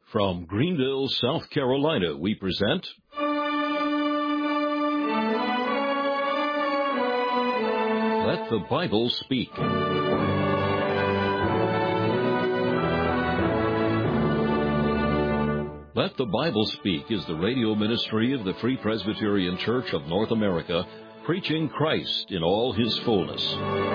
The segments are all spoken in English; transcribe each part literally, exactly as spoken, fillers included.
From Greenville, South Carolina, we present Let the Bible Speak. Let the Bible Speak is the radio ministry of the Free Presbyterian Church of North America, preaching Christ in all His fullness.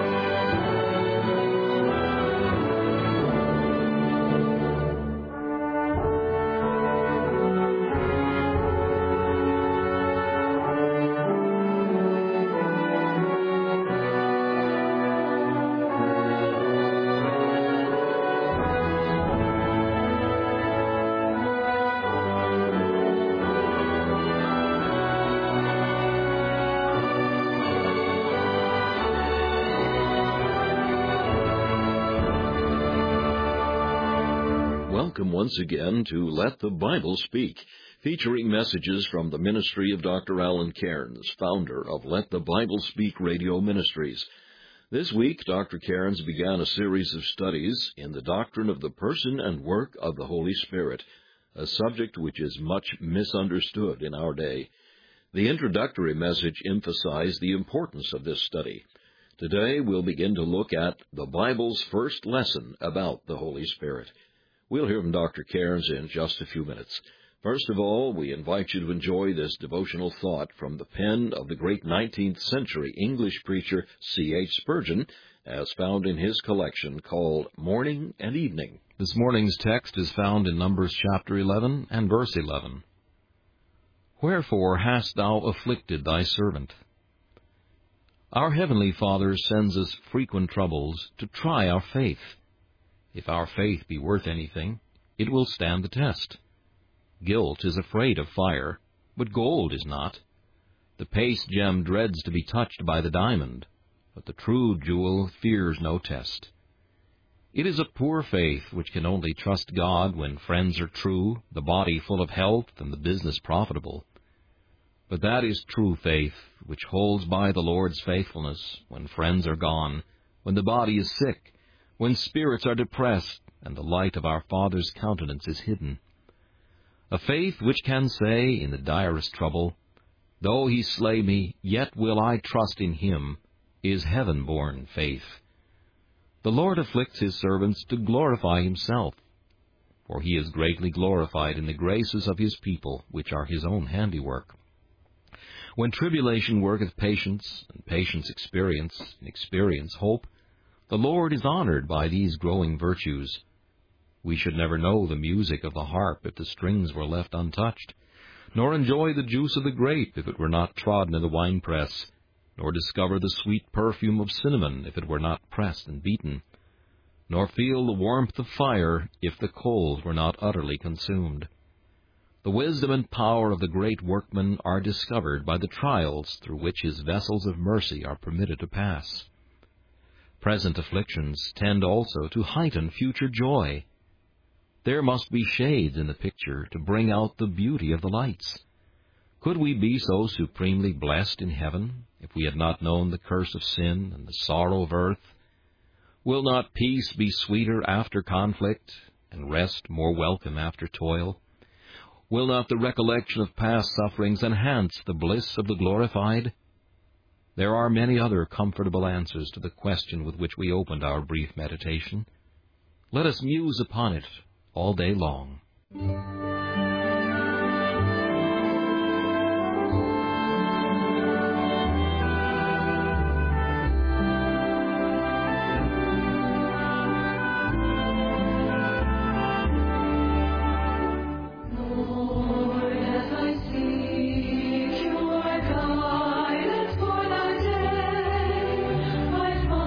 Welcome once again to Let the Bible Speak, featuring messages from the ministry of Doctor Alan Cairns, founder of Let the Bible Speak Radio Ministries. This week, Doctor Cairns began a series of studies in the doctrine of the person and work of the Holy Spirit, a subject which is much misunderstood in our day. The introductory message emphasized the importance of this study. Today, we'll begin to look at the Bible's first lesson about the Holy Spirit. We'll hear from Doctor Cairns in just a few minutes. First of all, we invite you to enjoy this devotional thought from the pen of the great nineteenth century English preacher C H Spurgeon, as found in his collection called Morning and Evening. This morning's text is found in Numbers chapter eleven and verse eleven. Wherefore hast thou afflicted thy servant? Our Heavenly Father sends us frequent troubles to try our faith. If our faith be worth anything, it will stand the test. Guilt is afraid of fire, but gold is not. The paste gem dreads to be touched by the diamond, but the true jewel fears no test. It is a poor faith which can only trust God when friends are true, the body full of health, and the business profitable. But that is true faith, which holds by the Lord's faithfulness when friends are gone, when the body is sick, when spirits are depressed, and the light of our Father's countenance is hidden. A faith which can say in the direst trouble, Though he slay me, yet will I trust in him, is heaven-born faith. The Lord afflicts his servants to glorify himself, for he is greatly glorified in the graces of his people, which are his own handiwork. When tribulation worketh patience, and patience experience, and experience hope, the Lord is honored by these growing virtues. We should never know the music of the harp if the strings were left untouched, nor enjoy the juice of the grape if it were not trodden in the winepress, nor discover the sweet perfume of cinnamon if it were not pressed and beaten, nor feel the warmth of fire if the coals were not utterly consumed. The wisdom and power of the great workman are discovered by the trials through which his vessels of mercy are permitted to pass. Present afflictions tend also to heighten future joy. There must be shades in the picture to bring out the beauty of the lights. Could we be so supremely blessed in heaven if we had not known the curse of sin and the sorrow of earth? Will not peace be sweeter after conflict, and rest more welcome after toil? Will not the recollection of past sufferings enhance the bliss of the glorified? There are many other comfortable answers to the question with which we opened our brief meditation. Let us muse upon it all day long.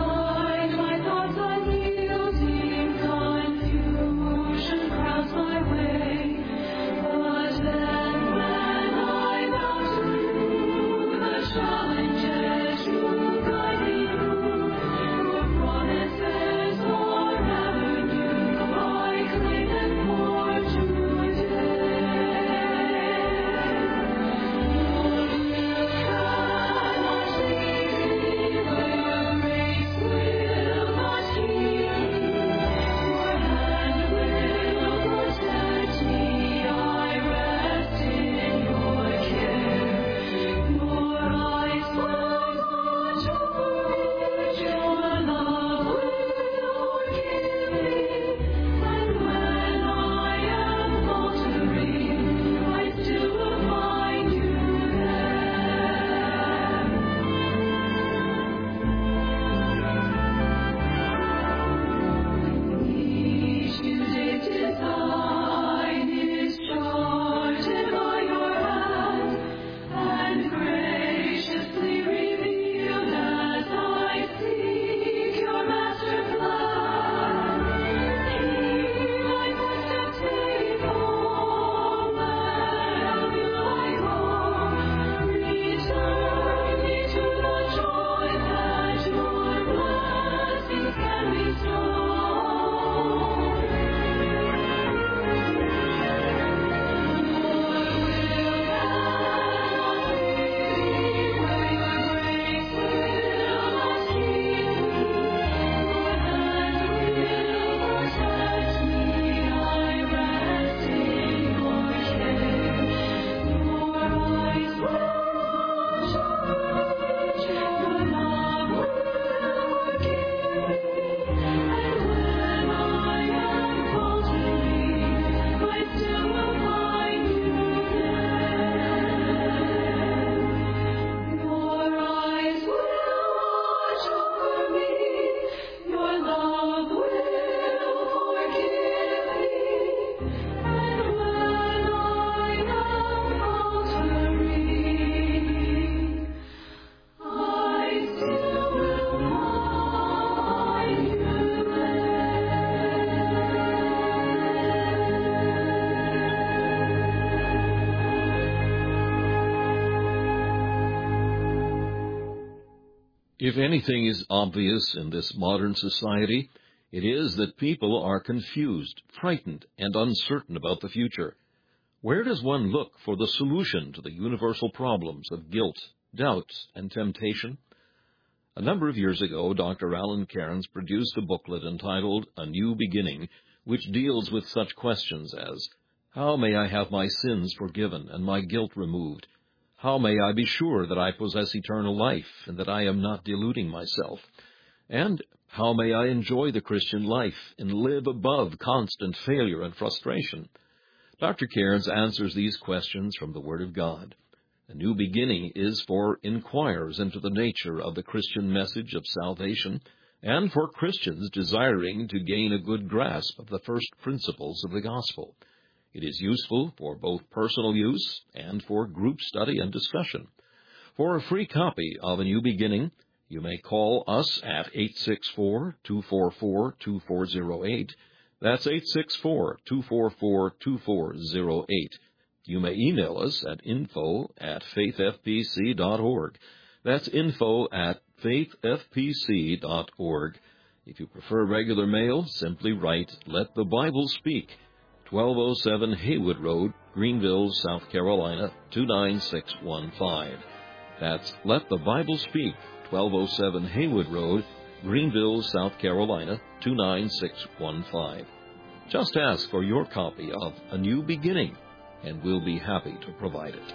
My If anything is obvious in this modern society, it is that people are confused, frightened, and uncertain about the future. Where does one look for the solution to the universal problems of guilt, doubt, and temptation? A number of years ago, Doctor Alan Cairns produced a booklet entitled A New Beginning, which deals with such questions as, how may I have my sins forgiven and my guilt removed? How may I be sure that I possess eternal life and that I am not deluding myself? And how may I enjoy the Christian life and live above constant failure and frustration? Doctor Cairns answers these questions from the Word of God. A New Beginning is for inquirers into the nature of the Christian message of salvation and for Christians desiring to gain a good grasp of the first principles of the gospel. It is useful for both personal use and for group study and discussion. For a free copy of A New Beginning, you may call us at eight six four, two four four, two four zero eight. That's eight six four, two four four, two four zero eight. You may email us at info at faithfpc dot org. That's info at faithfpc dot org. If you prefer regular mail, simply write Let the Bible Speak, twelve oh seven Haywood Road, Greenville, South Carolina, two nine six one five. That's Let the Bible Speak, twelve oh seven Haywood Road, Greenville, South Carolina, two nine six one five. Just ask for your copy of A New Beginning, and we'll be happy to provide it.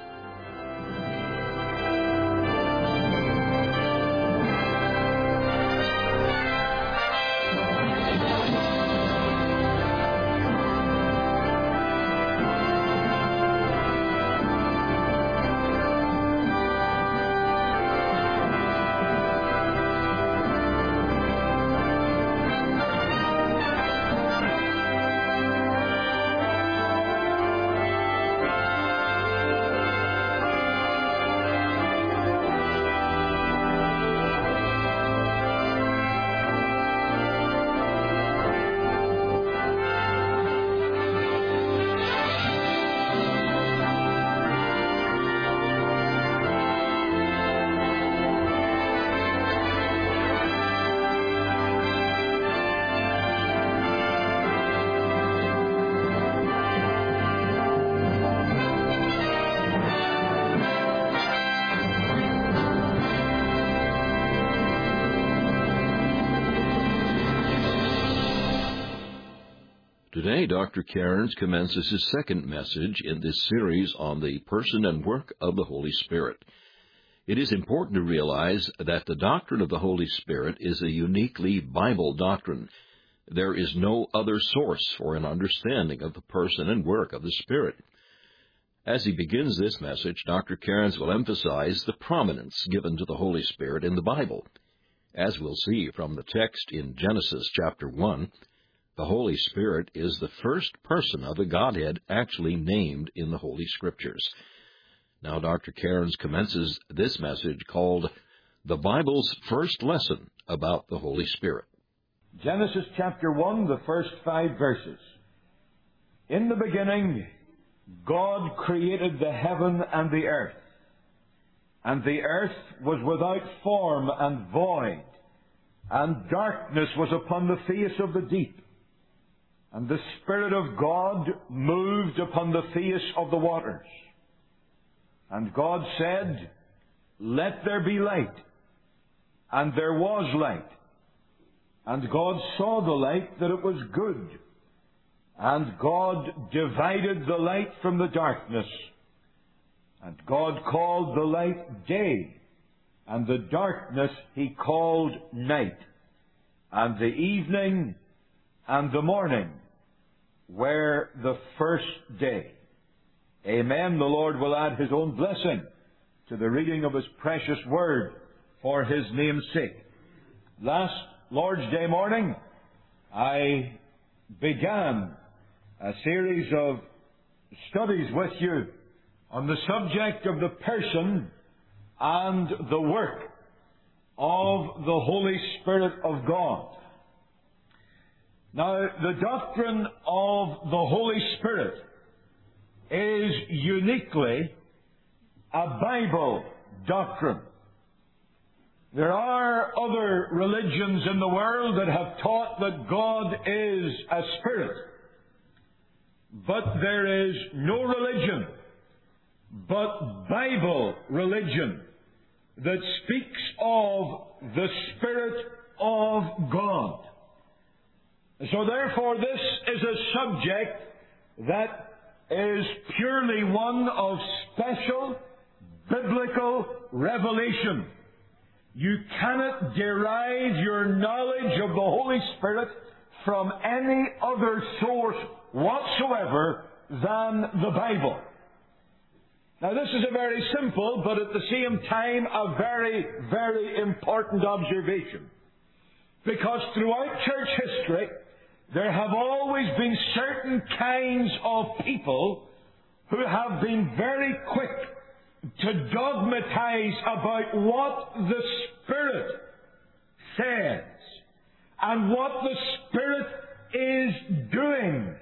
Today, Doctor Cairns commences his second message in this series on the person and work of the Holy Spirit. It is important to realize that the doctrine of the Holy Spirit is a uniquely Bible doctrine. There is no other source for an understanding of the person and work of the Spirit. As he begins this message, Doctor Cairns will emphasize the prominence given to the Holy Spirit in the Bible. As we'll see from the text in Genesis chapter one, the Holy Spirit is the first person of the Godhead actually named in the Holy Scriptures. Now, Doctor Cairns commences this message called The Bible's First Lesson About the Holy Spirit. Genesis chapter one, the first five verses. In the beginning, God created the heaven and the earth. And the earth was without form and void, and darkness was upon the face of the deep. And the Spirit of God moved upon the face of the waters. And God said, Let there be light. And there was light. And God saw the light, that it was good. And God divided the light from the darkness. And God called the light day, and the darkness He called night. And the evening and the morning were the first day. Amen. The Lord will add His own blessing to the reading of His precious Word for His name's sake. Last Lord's Day morning, I began a series of studies with you on the subject of the person and the work of the Holy Spirit of God. Now, the doctrine of the Holy Spirit is uniquely a Bible doctrine. There are other religions in the world that have taught that God is a spirit. But there is no religion but Bible religion that speaks of the Spirit of God. So therefore this is a subject that is purely one of special biblical revelation. You cannot derive your knowledge of the Holy Spirit from any other source whatsoever than the Bible. Now this is a very simple, but at the same time a very, very important observation. Because throughout church history, there have always been certain kinds of people who have been very quick to dogmatize about what the Spirit says and what the Spirit is doing.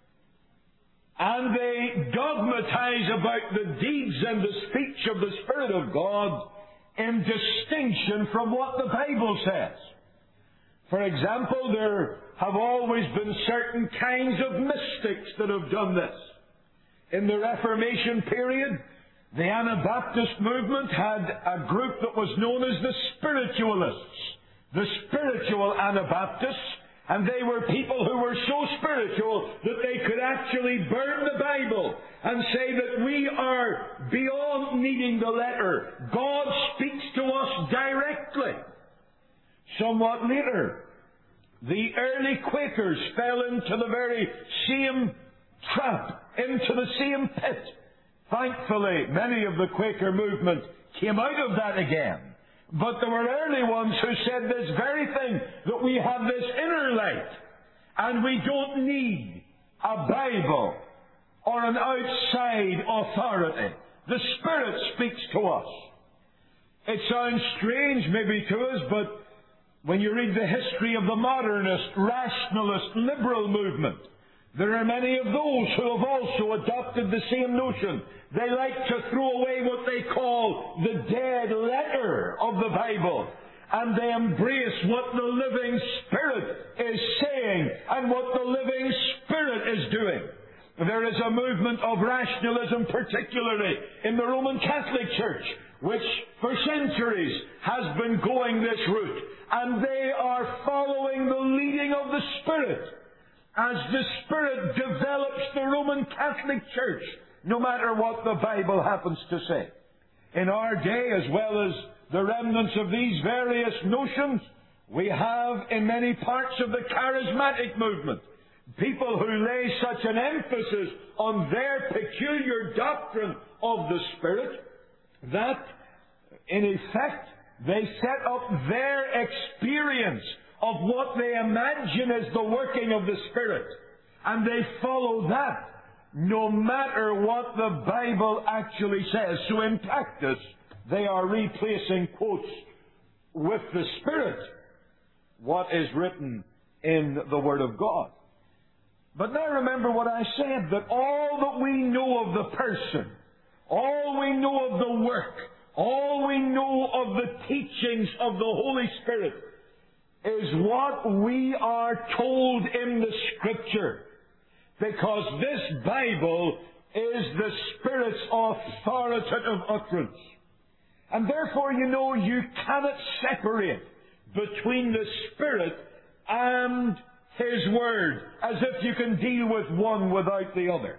And they dogmatize about the deeds and the speech of the Spirit of God in distinction from what the Bible says. For example, there have always been certain kinds of mystics that have done this. In the Reformation period, the Anabaptist movement had a group that was known as the Spiritualists, the spiritual Anabaptists, and they were people who were so spiritual that they could actually burn the Bible and say that we are beyond needing the letter. God speaks to us directly. Somewhat later, the early Quakers fell into the very same trap, into the same pit. Thankfully, many of the Quaker movement came out of that again. But there were early ones who said this very thing, that we have this inner light, and we don't need a Bible or an outside authority. The Spirit speaks to us. It sounds strange maybe to us, but when you read the history of the modernist, rationalist, liberal movement, there are many of those who have also adopted the same notion. They like to throw away what they call the dead letter of the Bible, and they embrace what the living Spirit is saying and what the living Spirit is doing. There is a movement of rationalism, particularly in the Roman Catholic Church, which for centuries has been going this route, and they are following the leading of the Spirit as the Spirit develops the Roman Catholic Church, no matter what the Bible happens to say. In our day, as well as the remnants of these various notions, we have in many parts of the charismatic movement people who lay such an emphasis on their peculiar doctrine of the Spirit that, in effect, they set up their experience of what they imagine as the working of the Spirit, and they follow that no matter what the Bible actually says. So in practice, they are replacing quotes with the Spirit, what is written in the Word of God. But now remember what I said, that all that we know of the person, all we know of the work, all we know of the teachings of the Holy Spirit is what we are told in the Scripture. Because this Bible is the Spirit's authoritative utterance. And therefore, you know, you cannot separate between the Spirit and His Word as if you can deal with one without the other.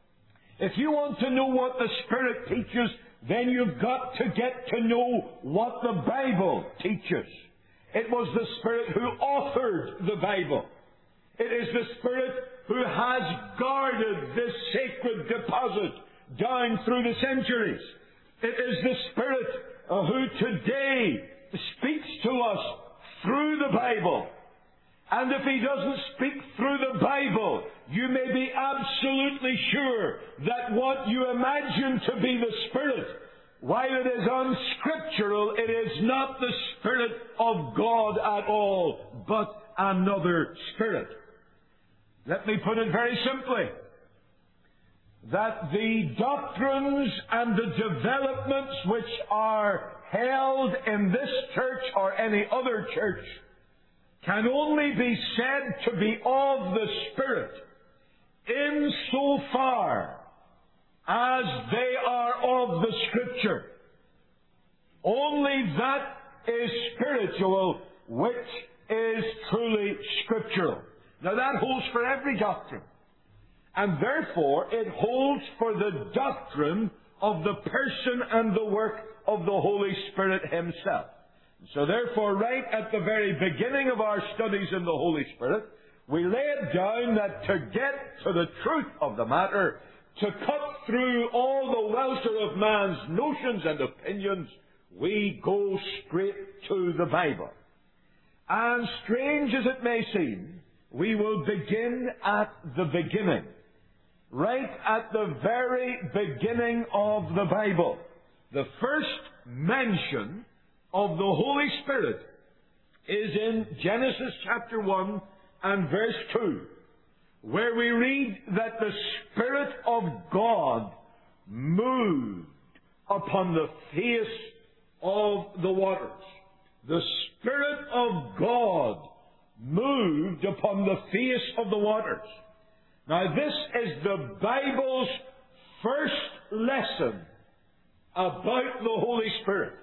If you want to know what the Spirit teaches, then you've got to get to know what the Bible teaches. It was the Spirit who authored the Bible. It is the Spirit who has guarded this sacred deposit down through the centuries. It is the Spirit uh, who today speaks to us through the Bible. And if He doesn't speak through the Bible, you may be absolutely sure that what you imagine to be the Spirit, while it is unscriptural, it is not the Spirit of God at all, but another Spirit. Let me put it very simply, that the doctrines and the developments which are held in this church or any other church can only be said to be of the Spirit insofar as they are of the Scripture. Only that is spiritual which is truly scriptural. Now that holds for every doctrine. And therefore it holds for the doctrine of the person and the work of the Holy Spirit Himself. So therefore, right at the very beginning of our studies in the Holy Spirit, we laid down that to get to the truth of the matter, to cut through all the welter of man's notions and opinions, we go straight to the Bible. And strange as it may seem, we will begin at the beginning. Right at the very beginning of the Bible. The first mention of the Holy Spirit is in Genesis chapter one and verse two, where we read that the Spirit of God moved upon the face of the waters. The Spirit of God moved upon the face of the waters. Now this is the Bible's first lesson about the Holy Spirit.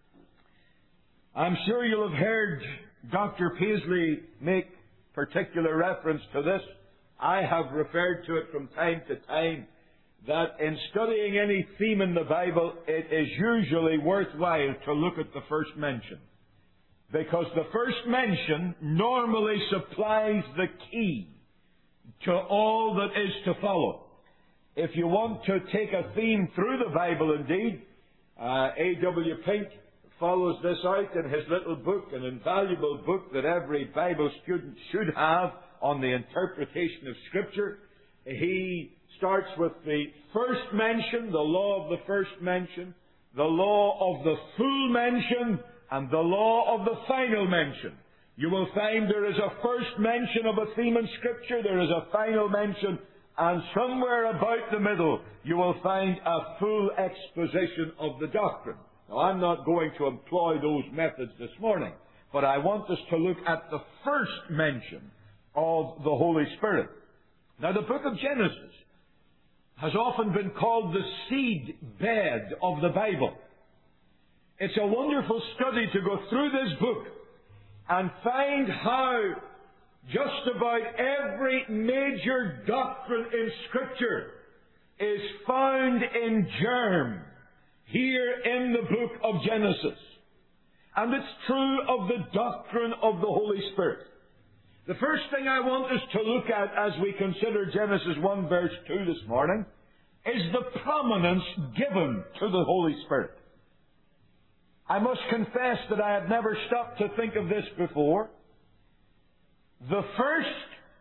I'm sure you'll have heard Doctor Paisley make particular reference to this. I have referred to it from time to time, that in studying any theme in the Bible, it is usually worthwhile to look at the first mention. Because the first mention normally supplies the key to all that is to follow. If you want to take a theme through the Bible indeed, uh, A W Pink follows this out in his little book, an invaluable book that every Bible student should have on the interpretation of Scripture. He starts with the first mention, the law of the first mention, the law of the full mention, and the law of the final mention. You will find there is a first mention of a theme in Scripture, there is a final mention, and somewhere about the middle you will find a full exposition of the doctrine. Now, I'm not going to employ those methods this morning, but I want us to look at the first mention of the Holy Spirit. Now, the book of Genesis has often been called the seed bed of the Bible. It's a wonderful study to go through this book and find how just about every major doctrine in Scripture is found in germ here in the book of Genesis. And it's true of the doctrine of the Holy Spirit. The first thing I want us to look at as we consider Genesis one verse two this morning is the prominence given to the Holy Spirit. I must confess that I had never stopped to think of this before. The first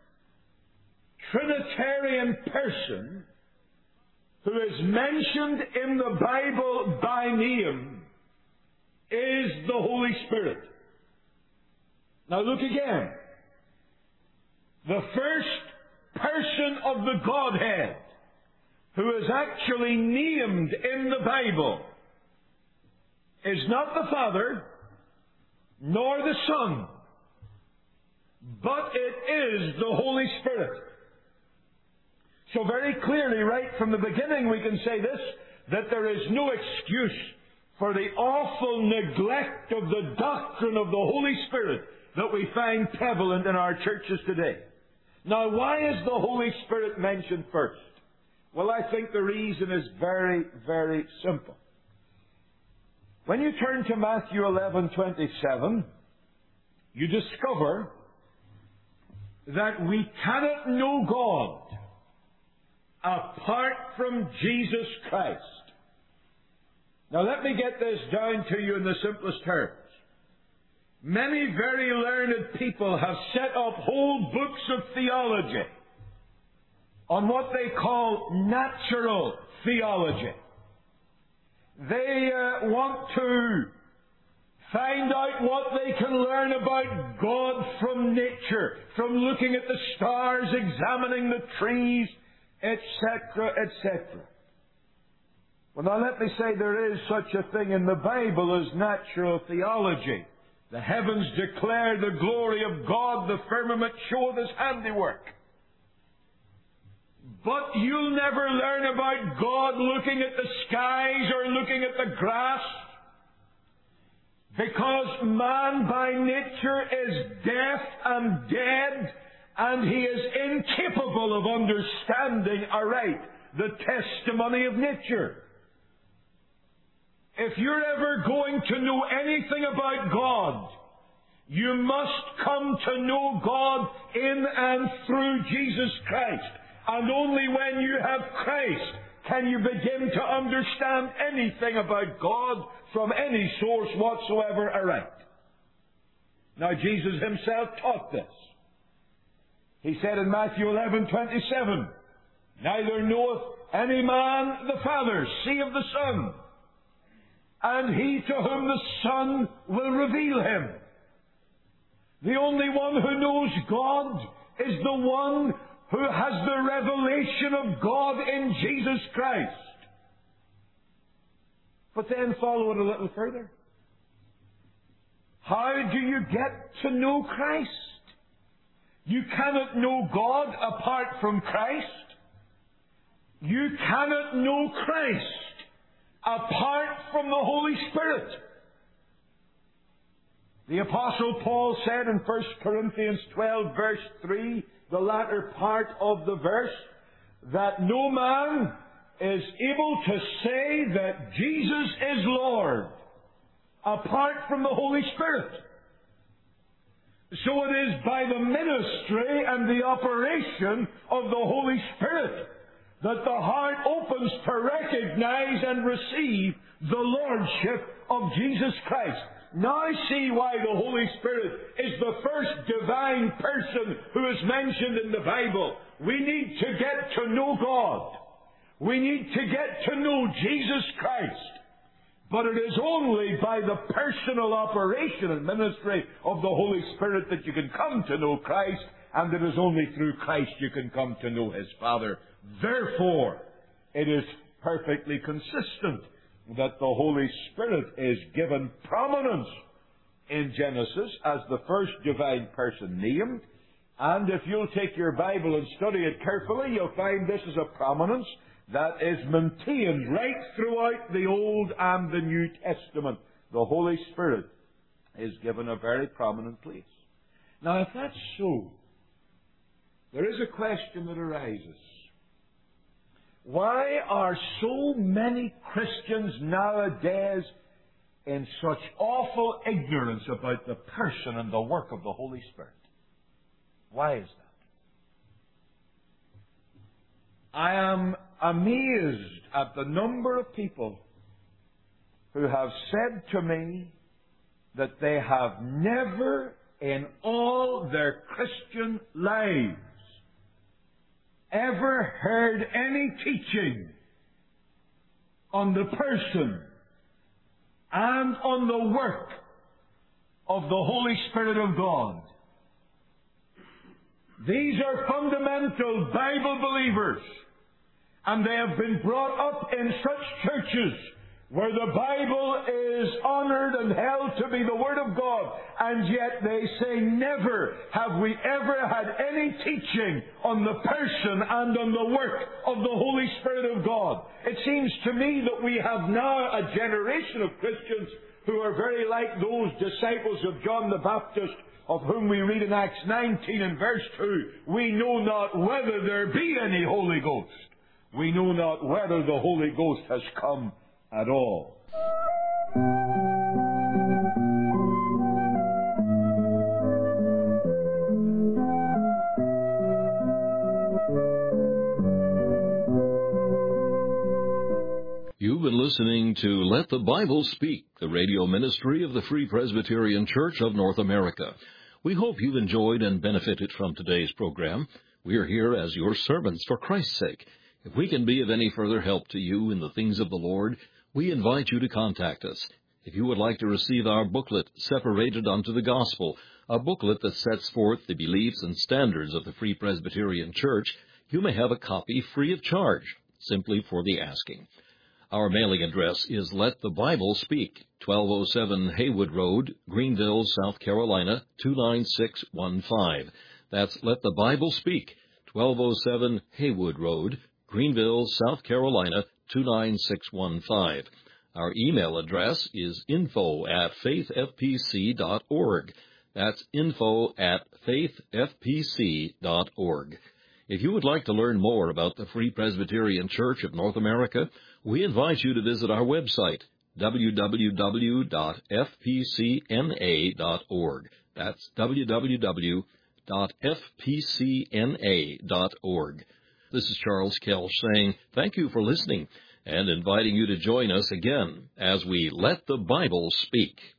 Trinitarian person who is mentioned in the Bible by name is the Holy Spirit. Now look again. The first person of the Godhead who is actually named in the Bible is not the Father, nor the Son, but it is the Holy Spirit. So very clearly, right from the beginning, we can say this, that there is no excuse for the awful neglect of the doctrine of the Holy Spirit that we find prevalent in our churches today. Now, why is the Holy Spirit mentioned first? Well, I think the reason is very, very simple. When you turn to Matthew eleven twenty-seven, you discover that we cannot know God apart from Jesus Christ. Now let me get this down to you in the simplest terms. Many very learned people have set up whole books of theology on what they call natural theology. They uh, want to find out what they can learn about God from nature, from looking at the stars, examining the trees, et cetera, et cetera. Well, now let me say there is such a thing in the Bible as natural theology. The heavens declare the glory of God, the firmament showeth His handiwork. But you'll never learn about God looking at the skies or looking at the grass, because man by nature is deaf and dead, and he is incapable of understanding aright the testimony of nature. If you're ever going to know anything about God, you must come to know God in and through Jesus Christ. And only when you have Christ can you begin to understand anything about God from any source whatsoever aright. Now, Jesus Himself taught this. He said in Matthew eleven twenty-seven, neither knoweth any man the Father, save the Son, and he to whom the Son will reveal Him. The only one who knows God is the one who has the revelation of God in Jesus Christ. But then follow it a little further. How do you get to know Christ? You cannot know God apart from Christ. You cannot know Christ apart from the Holy Spirit. The Apostle Paul said in First Corinthians twelve, verse three, the latter part of the verse, that no man is able to say that Jesus is Lord apart from the Holy Spirit. So it is by the ministry and the operation of the Holy Spirit that the heart opens to recognize and receive the Lordship of Jesus Christ. Now see why the Holy Spirit is the first divine person who is mentioned in the Bible. We need to get to know God. We need to get to know Jesus Christ. But it is only by the personal operation and ministry of the Holy Spirit that you can come to know Christ, and it is only through Christ you can come to know His Father. Therefore, it is perfectly consistent that the Holy Spirit is given prominence in Genesis as the first divine person named. And if you'll take your Bible and study it carefully, you'll find this is a prominence that is maintained right throughout the Old and the New Testament. The Holy Spirit is given a very prominent place. Now, if that's so, there is a question that arises. Why are so many Christians nowadays in such awful ignorance about the person and the work of the Holy Spirit? Why is that? I am amazed at the number of people who have said to me that they have never in all their Christian lives ever heard any teaching on the person and on the work of the Holy Spirit of God. These are fundamental Bible believers, and they have been brought up in such churches where the Bible is honored and held to be the Word of God, and yet they say, never have we ever had any teaching on the person and on the work of the Holy Spirit of God. It seems to me that we have now a generation of Christians who are very like those disciples of John the Baptist, of whom we read in Acts nineteen and verse two, we know not whether there be any Holy Ghost. We know not whether the Holy Ghost has come at all. You've been listening to Let the Bible Speak, the radio ministry of the Free Presbyterian Church of North America. We hope you've enjoyed and benefited from today's program. We are here as your servants for Christ's sake. If we can be of any further help to you in the things of the Lord, we invite you to contact us. If you would like to receive our booklet, Separated unto the Gospel, a booklet that sets forth the beliefs and standards of the Free Presbyterian Church, you may have a copy free of charge, simply for the asking. Our mailing address is Let the Bible Speak, twelve oh seven Haywood Road, Greenville, South Carolina, two nine six one five. That's Let the Bible Speak, twelve oh seven Haywood Road, Greenville, South Carolina, two nine six one five. Our email address is info at faith f p c dot org. That's info at faith f p c dot org. If you would like to learn more about the Free Presbyterian Church of North America, we invite you to visit our website, w w w dot f p c n a dot org. That's w w w dot f p c n a dot org. This is Charles Kelch saying thank you for listening and inviting you to join us again as we Let the Bible Speak.